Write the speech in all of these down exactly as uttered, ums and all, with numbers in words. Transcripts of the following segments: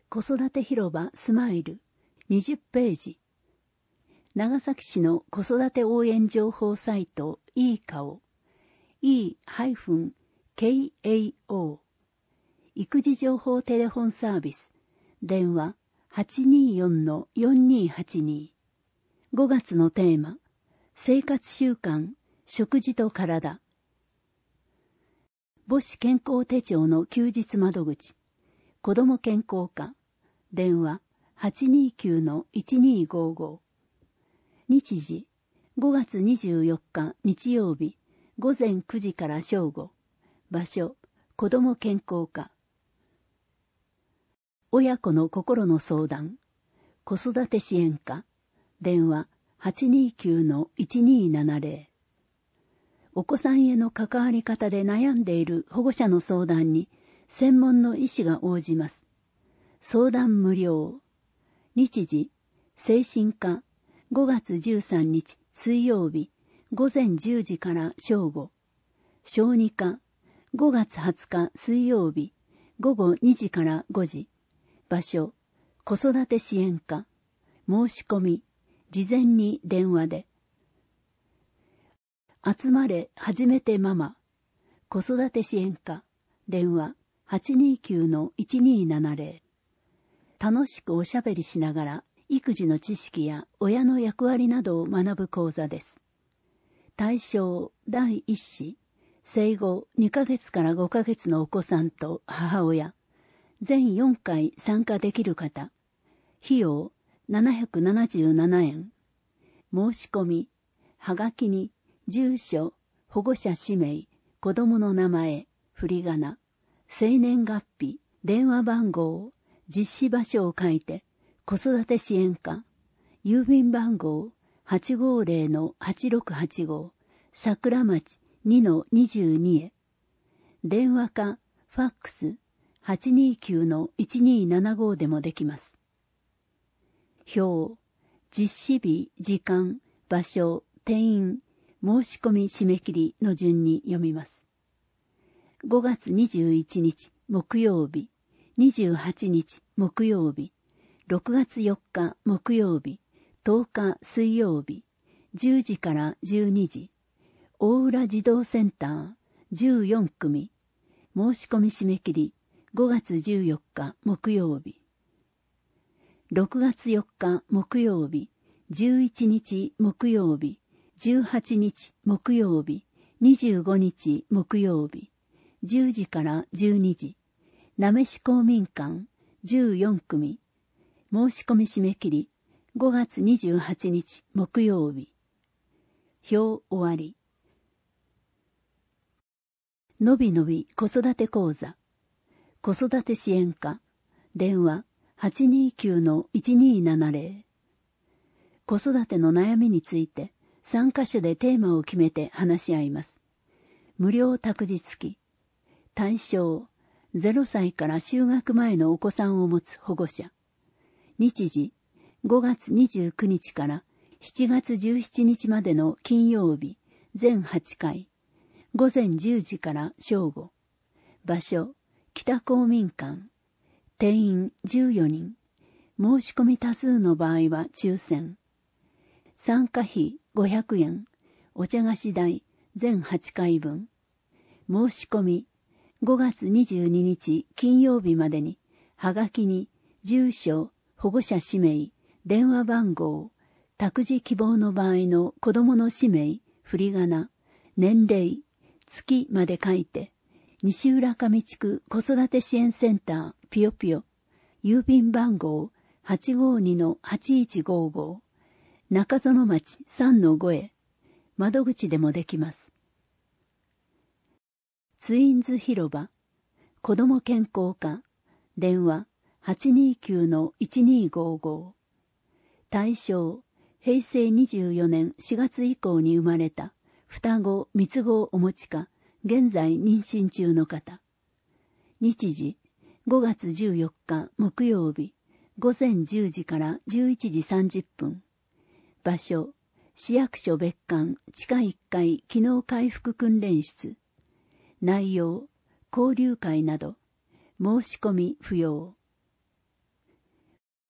子育て広場スマイルにじゅっページ。長崎市の子育て応援情報サイト イーカオ イーケーエーオー 育児情報テレフォンサービス電話 はちにーよんのよんにーはちにー ごがつのテーマ生活習慣食事と体母子健康手帳の休日窓口子ども健康課電話 はちにーきゅうのいちにーごーごー 日時ごがつにじゅうよっか日曜日ごぜんくじから正午場所子ども健康課親子の心の相談子育て支援課電話 はちにーきゅうのいちにーななぜろ お子さんへの関わり方で悩んでいる保護者の相談に専門の医師が応じます。相談無料。日時、精神科、ごがつじゅうさんにち水曜日、ごぜんじゅうじから正午。小児科、ごがつはつか水曜日、ごごにじからごじ。場所、子育て支援課。申し込み、事前に電話で。集まれ、初めてママ。子育て支援課。電話、はちにーきゅうのいちにーななぜろ。楽しくおしゃべりしながら、育児の知識や親の役割などを学ぶ講座です。対象だいいっ子、生後にかげつからごかげつのお子さんと母親、全よんかい参加できる方、費用ななひゃくななじゅうななえん。申し込み、はがきに住所、保護者氏名、子供の名前、振り仮名、生年月日、電話番号、実施場所を書いて、子育て支援課、郵便番号 はちごーぜろのはちろくはちご、桜町 にのにじゅうに へ、電話かファックス はちにーきゅうのいちにーななご でもできます。表、実施日、時間、場所、定員、申し込み締め切りの順に読みます。ごがつにじゅういちにち木曜日、にじゅうはちにち木曜日、ろくがつよっか木曜日、とおか水曜日、じゅうじからじゅうにじ、大浦児童センターじゅうよんくみ、申し込み締め切りごがつじゅうよっか木曜日、ろくがつよっか木曜日、じゅういちにち木曜日、じゅうはちにち木曜日、にじゅうごにち木曜日、じゅうじからじゅうにじ、なめし公民館じゅうよんくみ、申し込み締め切りごがつにじゅうはちにち木曜日。表終わり。のびのび子育て講座。子育て支援課。電話 はちにーきゅうのいちにーななぜろ。子育ての悩みについてさんかしょでテーマを決めて話し合います。無料託児付き。対象、ゼロさいから就学前のお子さんを持つ保護者。日時、ごがつにじゅうくにちからしちがつじゅうしちにちまでの金曜日、全はちかい。ごぜんじゅうじから正午。場所、北公民館。定員じゅうよにん。申し込み多数の場合は抽選。参加費ごひゃくえん。お茶菓子代全はちかいぶん。申し込みごがつにじゅうににち金曜日までに、はがきに住所、保護者氏名、電話番号、託児希望の場合の子供の氏名、振り仮名、年齢、月まで書いて、西浦上地区子育て支援センターピヨピヨ、郵便番号 はちごーにのはちいちごーご、中園町 さんのご へ、窓口でもできます。ツインズ広場、子ども健康課、電話 はちにーきゅうのいちにーごーご。対象、へいせいにじゅうよねんしがつ以降に生まれた双子三つ子をお持ちか、現在妊娠中の方。日時、ごがつじゅうよっか木曜日、ごぜんじゅうじからじゅういちじさんじゅっぷん。場所、市役所別館地下いっかい機能回復訓練室。内容、交流会など、申し込み不要。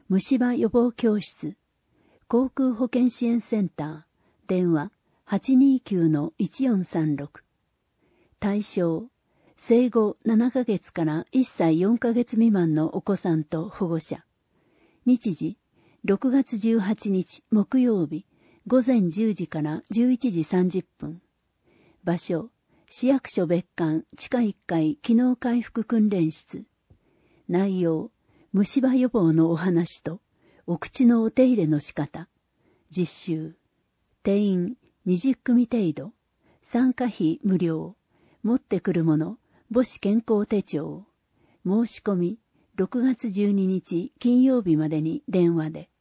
虫歯予防教室、航空保健支援センター、電話 はちにきゅうのいちよんさんろく。対象、生後ななかげつからいっさいよんかげつ未満のお子さんと保護者。日時、ろくがつじゅうはちにち木曜日、ごぜんじゅうじからじゅういちじさんじゅっぷん。場所、市役所別館地下いっかい機能回復訓練室。内容、虫歯予防のお話と、お口のお手入れの仕方。実習。定員にじゅっくみ程度。参加費無料。持ってくるもの、母子健康手帳。申し込み、ろくがつじゅうににち金曜日までに電話で。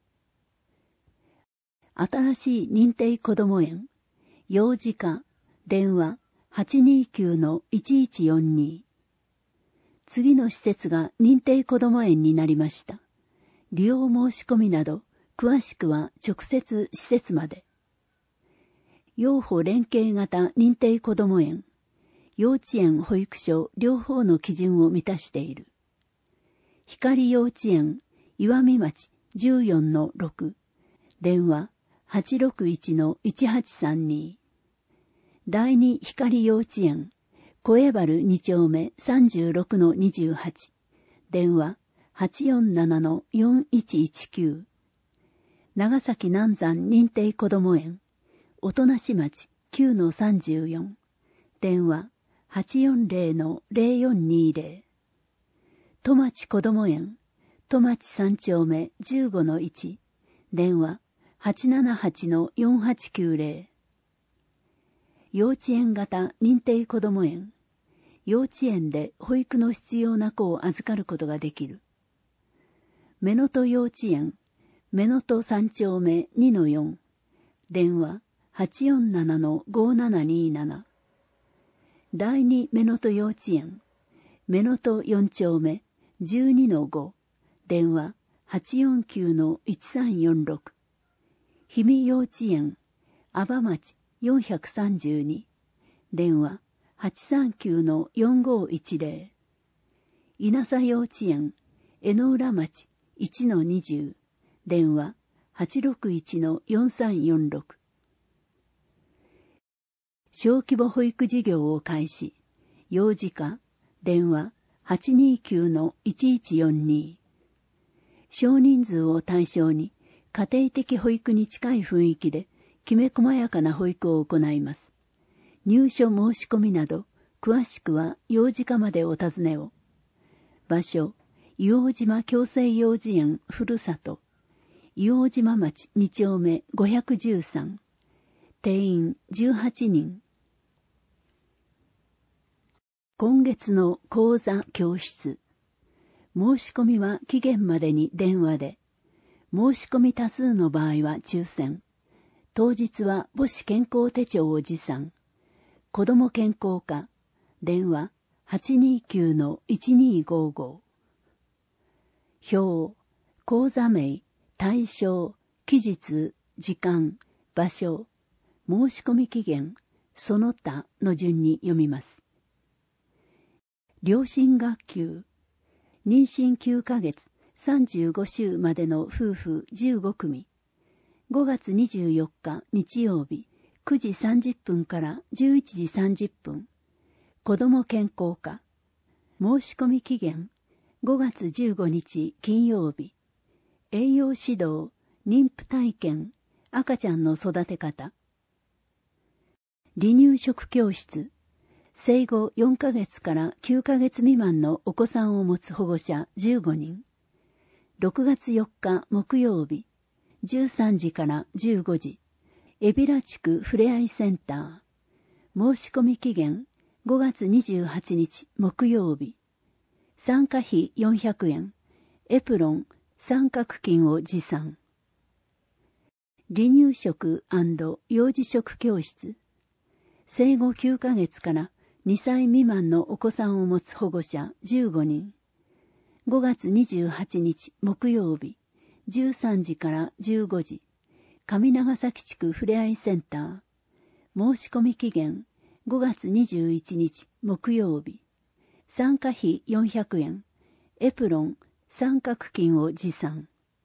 新しい認定こども園。幼児科。電話 はちにきゅうのいちいちよんに。次の施設が認定こども園になりました。利用申し込みなど、詳しくは直接施設まで。幼保連携型認定こども園。幼稚園、保育所両方の基準を満たしている。光幼稚園、岩見町 じゅうよんのろく。電話 はちろくいちのいちはちさんに。第二光幼稚園、小江原に丁目 さんじゅうろくのにじゅうはち。電話 はちよんななのよんいちいちきゅう。長崎南山認定こども園、音無町 きゅうのさんじゅうよん。電話 はちよんぜろのぜろよんにぜろ。戸町こども園、戸町さん丁目 じゅうごのいち。電話 はちななはちのよんはちきゅうぜろ。幼稚園型認定こども園。幼稚園で保育の必要な子を預かることができる。目のと幼稚園、目のとさん丁目 にのよん。電話 はちよんななのごななになな。第二目のと幼稚園、目のとよん丁目 じゅうにのご。電話 はちよんきゅうのいちさんよんろく。氷見幼稚園、阿波町よんさんに。電話 はちさんきゅうのよんごいちぜろ。稲佐幼稚園、江ノ浦町いちのにじゅう。電話 はちろくいちのよんさんよんろく。小規模保育事業を開始。幼児科。電話 はちにきゅうのいちいちよんに。少人数を対象に家庭的保育に近い雰囲気できめ細やかな保育を行います。入所申し込みなど、詳しくは幼児科までお尋ねを。場所、硫黄島共生幼児園ふるさと。硫黄島町に丁目ごひゃくじゅうさん。定員じゅうはちにん。今月の講座教室。申し込みは期限までに電話で。申し込み多数の場合は抽選。当日は母子健康手帳を持参。子ども健康課。電話 はちにきゅうのいちにごご。表、講座名、対象、期日、時間、場所、申し込み期限、その他の順に読みます。両親学級、妊娠きゅうかげつ、さんじゅうご週までの夫婦じゅうごくみ。ごがつにじゅうよっか日曜日、くじさんじゅっぷんからじゅういちじさんじゅっぷん。子ども健康課。申し込み期限、ごがつじゅうごにち金曜日。栄養指導、妊婦体験、赤ちゃんの育て方。離乳食教室。生後よんかげつからきゅうかげつ未満のお子さんを持つ保護者じゅうごにん。ろくがつよっか木曜日、じゅうさんじからじゅうごじ。海老名地区ふれあいセンター。申し込み期限、ごがつにじゅうはちにち木曜日。参加費よんひゃくえん。エプロン、三角巾を持参。離乳食&幼児食教室。生後きゅうかげつからにさい未満のお子さんを持つ保護者じゅうごにん。ごがつにじゅうはちにち木曜日、じゅうさんじからじゅうごじ。上長崎地区ふれあいセンター。申し込み期限、ごがつにじゅういちにち木曜日。参加費よんひゃくえん。エプロン、 三角筋を持参。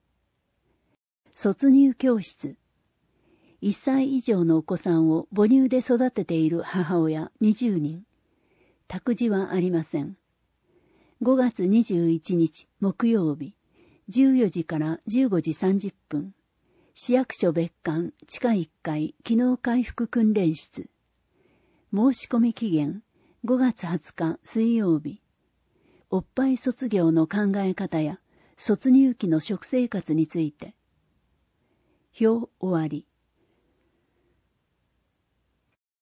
卒乳教室。いっさい以上のお子さんを母乳で育てている母親にじゅうにん。託児はありません。ごがつにじゅういちにち木曜日、じゅうよじからじゅうごじさんじゅっぷん。市役所別館地下いっかい機能回復訓練室。申し込み期限ごがつはつか水曜日。おっぱい卒業の考え方や卒乳期の食生活について。表終わり。